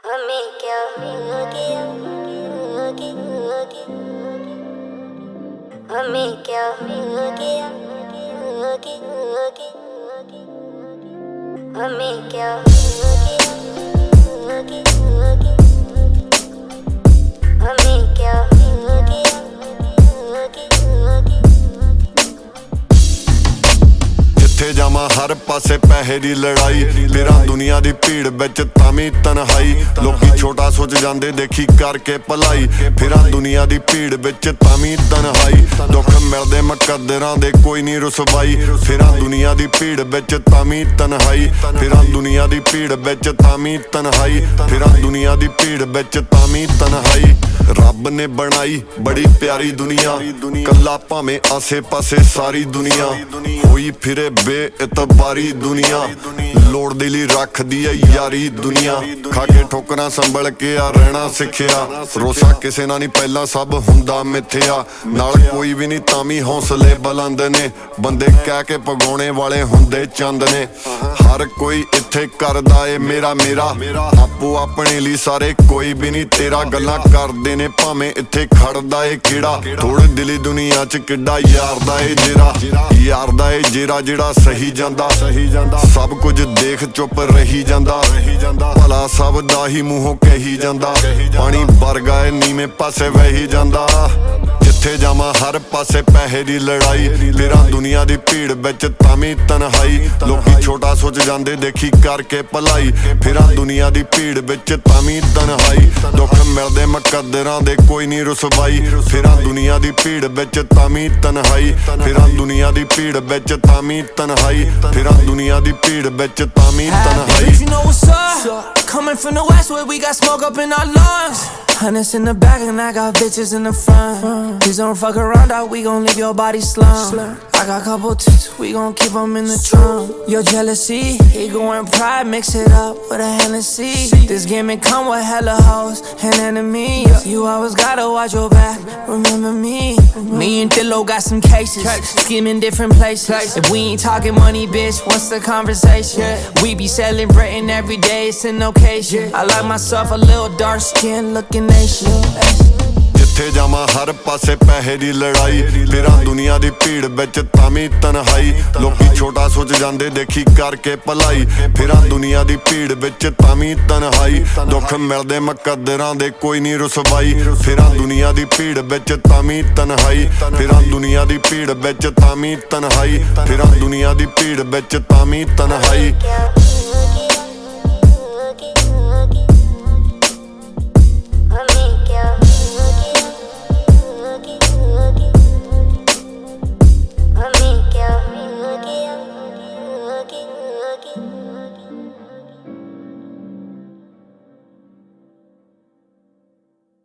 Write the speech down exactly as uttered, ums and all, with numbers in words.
हमें क्या हो गया हो गया हो गया हमें क्या हो गया हो गया हो गया हमें क्या हो गया हो गया हो गया हमें क्या हो गया हो गया हो गया जिथे जावां हर पासे पैसे दी लड़ाई फिरां दुनिया दी भीड़ विच तामी तन्हाई लोकी छोटा सोच जांदे देखी करके भलाई फिरां दुनिया दी भीड़ विच तामी तन्हाई दुख मिलदे मुकद्दरां दे कोई नहीं रुसवाई फिरां दुनिया दी भीड़ विच तामी तन्हाई फिरां दुनिया दी भीड़ विच तामी तन्हाई फिरां दुनिया दी भीड़ विच तामी तन्हाई रब ने बनाई बड़ी प्यारी दुनिया कल्ला भावें आसे पासे सारी दुनिया होई फिरे बेइतबारी दुनिया लोड़ दे लई रखदी है यारी दुनिया खा के ठोकरां संभल के आ रहना सिखिया रोसा किसे ना नहीं पहला सब हुंदा मिथ्या नाल कोई भी नहीं तामी हौसले बुलंद ने बंदे कह के पगाउने वाले हुंदे चंद ने हर कोई इत्थे करदा ए मेरा मेरा आपो अपने लिए सारे कोई भी नहीं तेरा गल्लां करदे ने भावें इत्थे खड़दा ए कीड़ा थोड़ी दिली दुनिया च किड्डा यार दा ए जेरा यार दा ए जेरा जेड़ा सही जांदा सही जांदा सब कुछ देख चुप रही जांदा भला सब दा ही मूहों कही जांदा पानी वर्गा ए नीवें पासे वही जांदा जिथे जावां हर पासे पैसे दी लड़ाई फिरां दुनिया दी भीड़ विच तामी तन्हाई लोकी छोटा सोच जांदे देखी करके भलाई फिरां दुनिया दी भीड़ विच तामी तन्हाई दुख मिलदे मुकद्दरां दे कोई नहीं रुसवाई फिरां दुनिया दी भीड़ विच तामी तन्हाई फिरां दुनिया दी भीड़ विच तामी तन्हाई फिरां दुनिया दी भीड़ विच तामी तन्हाई You know what's up? Coming from the west where we got smoke up in our lungs. Hundreds in the back and I got bitches in the front. Please don't fuck around, dog, we gon' leave your body slump. I got couple tits, we gon' keep them in the trunk. Your jealousy, ego and pride, mix it up with a Hennessy. This game it come with hella hoes and enemies. You always gotta watch your back, remember me. Me and Dillo got some cases, scheming different places. If we ain't talking money, bitch, what's the conversation? We be celebrating every day, it's an occasion. I like myself a little dark skin looking Asian. जिथे जावां हर पासे पैसे दी लड़ाई फिरां दुनिया दी भीड़ विच तामी तन्हाई लोकी छोटा सोच जांदे देखी करके भलाई फिरां दुनिया दी भीड़ विच तामी तन्हाई दुख मिलदे मुकद्दरां दे कोई नहीं रुसवाई फिरां दुनिया दी भीड़ विच तामी तन्हाई फिरां दुनिया दी भीड़ विच तामी तन्हाई फिरां दुनिया दी भीड़ विच तामी तन्हाई